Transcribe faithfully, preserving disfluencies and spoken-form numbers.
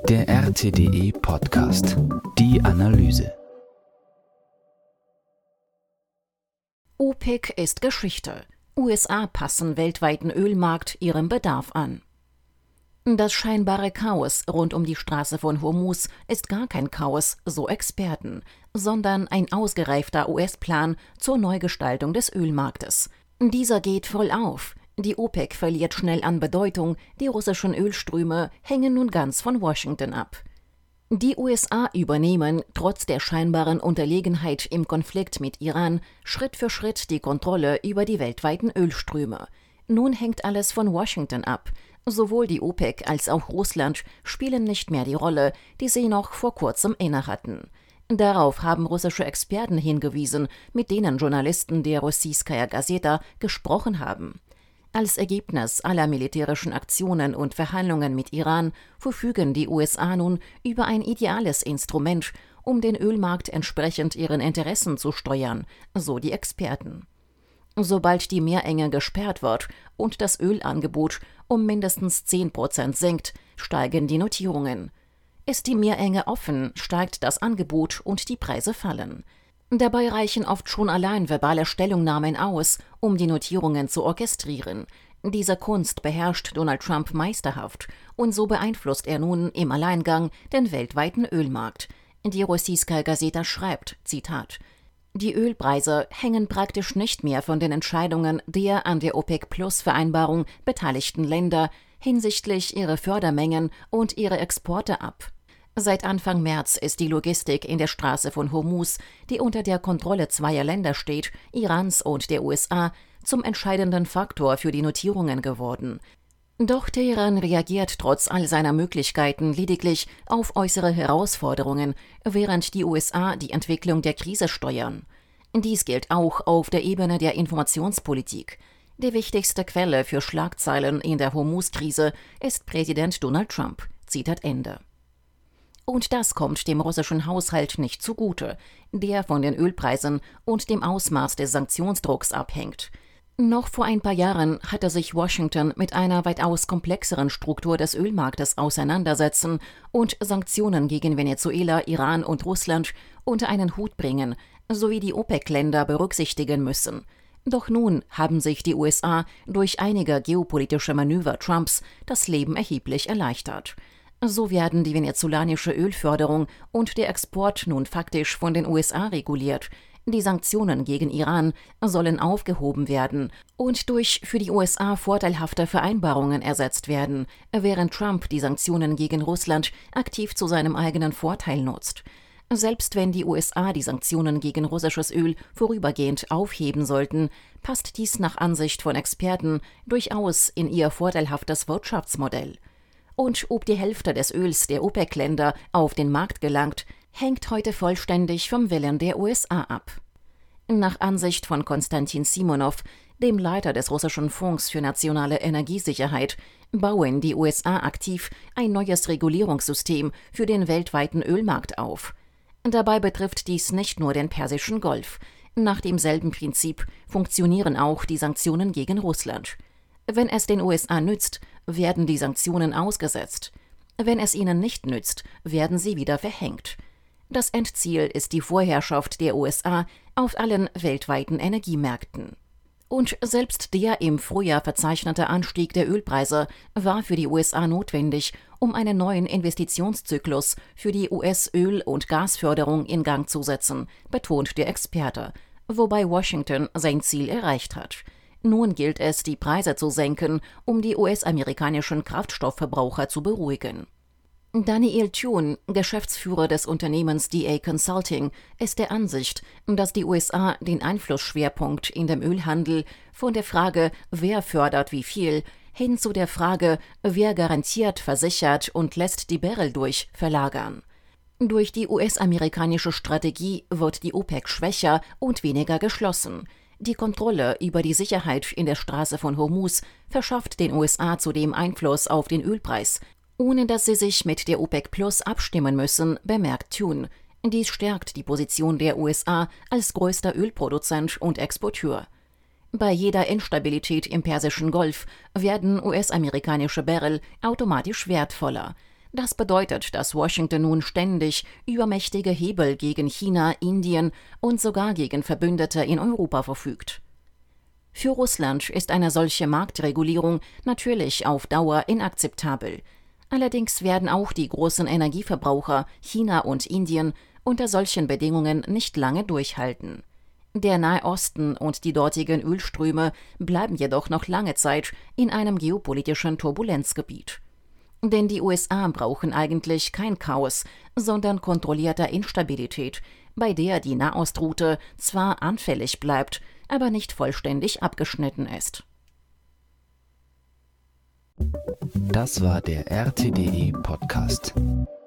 Der R T D E Podcast. Die Analyse. OPEC ist Geschichte. U S A passen weltweiten Ölmarkt ihrem Bedarf an. Das scheinbare Chaos rund um die Straße von Hormuz ist gar kein Chaos, so Experten, sondern ein ausgereifter U S-Plan zur Neugestaltung des Ölmarktes. Dieser geht voll auf. Die OPEC verliert schnell an Bedeutung, die russischen Ölströme hängen nun ganz von Washington ab. Die U S A übernehmen, trotz der scheinbaren Unterlegenheit im Konflikt mit Iran, Schritt für Schritt die Kontrolle über die weltweiten Ölströme. Nun hängt alles von Washington ab. Sowohl die OPEC als auch Russland spielen nicht mehr die Rolle, die sie noch vor kurzem innehatten. Darauf haben russische Experten hingewiesen, mit denen Journalisten der Rossijskaja Gazeta gesprochen haben. Als Ergebnis aller militärischen Aktionen und Verhandlungen mit Iran verfügen die U S A nun über ein ideales Instrument, um den Ölmarkt entsprechend ihren Interessen zu steuern, so die Experten. Sobald die Meerenge gesperrt wird und das Ölangebot um mindestens zehn Prozent sinkt, steigen die Notierungen. Ist die Meerenge offen, steigt das Angebot und die Preise fallen. Dabei reichen oft schon allein verbale Stellungnahmen aus, um die Notierungen zu orchestrieren. Diese Kunst beherrscht Donald Trump meisterhaft und so beeinflusst er nun im Alleingang den weltweiten Ölmarkt. Die Rossijskaja Gazeta schreibt, Zitat, die Ölpreise hängen praktisch nicht mehr von den Entscheidungen der an der OPEC-Plus-Vereinbarung beteiligten Länder hinsichtlich ihrer Fördermengen und ihrer Exporte ab. Seit Anfang März ist die Logistik in der Straße von Hormuz, die unter der Kontrolle zweier Länder steht, Irans und der U S A, zum entscheidenden Faktor für die Notierungen geworden. Doch Teheran reagiert trotz all seiner Möglichkeiten lediglich auf äußere Herausforderungen, während die U S A die Entwicklung der Krise steuern. Dies gilt auch auf der Ebene der Informationspolitik. Die wichtigste Quelle für Schlagzeilen in der Hormuz-Krise ist Präsident Donald Trump. Zitat Ende. Und das kommt dem russischen Haushalt nicht zugute, der von den Ölpreisen und dem Ausmaß des Sanktionsdrucks abhängt. Noch vor ein paar Jahren hatte sich Washington mit einer weitaus komplexeren Struktur des Ölmarktes auseinandersetzen und Sanktionen gegen Venezuela, Iran und Russland unter einen Hut bringen, sowie die OPEC-Länder berücksichtigen müssen. Doch nun haben sich die U S A durch einige geopolitische Manöver Trumps das Leben erheblich erleichtert. So werden die venezolanische Ölförderung und der Export nun faktisch von den U S A reguliert. Die Sanktionen gegen Iran sollen aufgehoben werden und durch für die U S A vorteilhafte Vereinbarungen ersetzt werden, während Trump die Sanktionen gegen Russland aktiv zu seinem eigenen Vorteil nutzt. Selbst wenn die U S A die Sanktionen gegen russisches Öl vorübergehend aufheben sollten, passt dies nach Ansicht von Experten durchaus in ihr vorteilhaftes Wirtschaftsmodell. Und ob die Hälfte des Öls der OPEC-Länder auf den Markt gelangt, hängt heute vollständig vom Willen der U S A ab. Nach Ansicht von Konstantin Simonow, dem Leiter des russischen Fonds für nationale Energiesicherheit, bauen die U S A aktiv ein neues Regulierungssystem für den weltweiten Ölmarkt auf. Dabei betrifft dies nicht nur den Persischen Golf. Nach demselben Prinzip funktionieren auch die Sanktionen gegen Russland. Wenn es den U S A nützt, werden die Sanktionen ausgesetzt. Wenn es ihnen nicht nützt, werden sie wieder verhängt. Das Endziel ist die Vorherrschaft der U S A auf allen weltweiten Energiemärkten. Und selbst der im Frühjahr verzeichnete Anstieg der Ölpreise war für die U S A notwendig, um einen neuen Investitionszyklus für die U S-Öl- und Gasförderung in Gang zu setzen, betont der Experte, wobei Washington sein Ziel erreicht hat. Nun gilt es, die Preise zu senken, um die U S-amerikanischen Kraftstoffverbraucher zu beruhigen. Daniel Thune, Geschäftsführer des Unternehmens D A Consulting, ist der Ansicht, dass die U S A den Einflussschwerpunkt in dem Ölhandel von der Frage, wer fördert wie viel, hin zu der Frage, wer garantiert, versichert und lässt die Barrel durch, verlagern. Durch die U S-amerikanische Strategie wird die OPEC schwächer und weniger geschlossen. Die Kontrolle über die Sicherheit in der Straße von Hormuz verschafft den U S A zudem Einfluss auf den Ölpreis, ohne dass sie sich mit der OPEC Plus abstimmen müssen, bemerkt Thune. Dies stärkt die Position der U S A als größter Ölproduzent und Exporteur. Bei jeder Instabilität im Persischen Golf werden U S-amerikanische Barrel automatisch wertvoller. Das bedeutet, dass Washington nun ständig über mächtige Hebel gegen China, Indien und sogar gegen Verbündete in Europa verfügt. Für Russland ist eine solche Marktregulierung natürlich auf Dauer inakzeptabel. Allerdings werden auch die großen Energieverbraucher China und Indien unter solchen Bedingungen nicht lange durchhalten. Der Nahe Osten und die dortigen Ölströme bleiben jedoch noch lange Zeit in einem geopolitischen Turbulenzgebiet. Denn die U S A brauchen eigentlich kein Chaos, sondern kontrollierte Instabilität, bei der die Nahostruute zwar anfällig bleibt, aber nicht vollständig abgeschnitten ist. Das war der R T D E Podcast.